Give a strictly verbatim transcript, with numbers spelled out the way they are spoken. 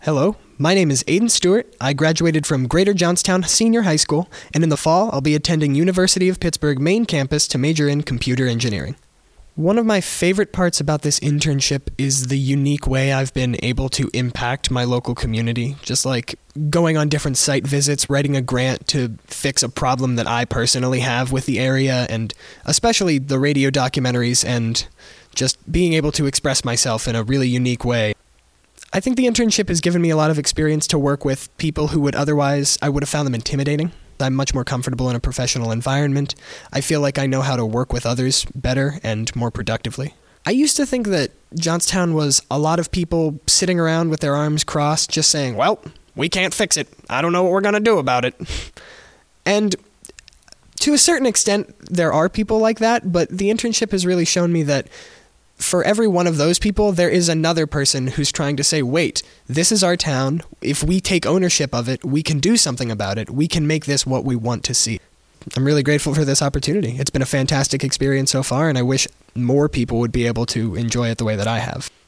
Hello, my name is Aiden Stewart. I graduated from Greater Johnstown Senior High School, and in the fall, I'll be attending University of Pittsburgh main campus to major in computer engineering. One of my favorite parts about this internship is the unique way I've been able to impact my local community, just like going on different site visits, writing a grant to fix a problem that I personally have with the area, and especially the radio documentaries and just being able to express myself in a really unique way. I think the internship has given me a lot of experience to work with people who would otherwise, I would have found them intimidating. I'm much more comfortable in a professional environment. I feel like I know how to work with others better and more productively. I used to think that Johnstown was a lot of people sitting around with their arms crossed, just saying, well, we can't fix it. I don't know what we're going to do about it. And to a certain extent, there are people like that, but the internship has really shown me that for every one of those people, there is another person who's trying to say, wait, this is our town. If we take ownership of it, we can do something about it. We can make this what we want to see. I'm really grateful for this opportunity. It's been a fantastic experience so far, and I wish more people would be able to enjoy it the way that I have.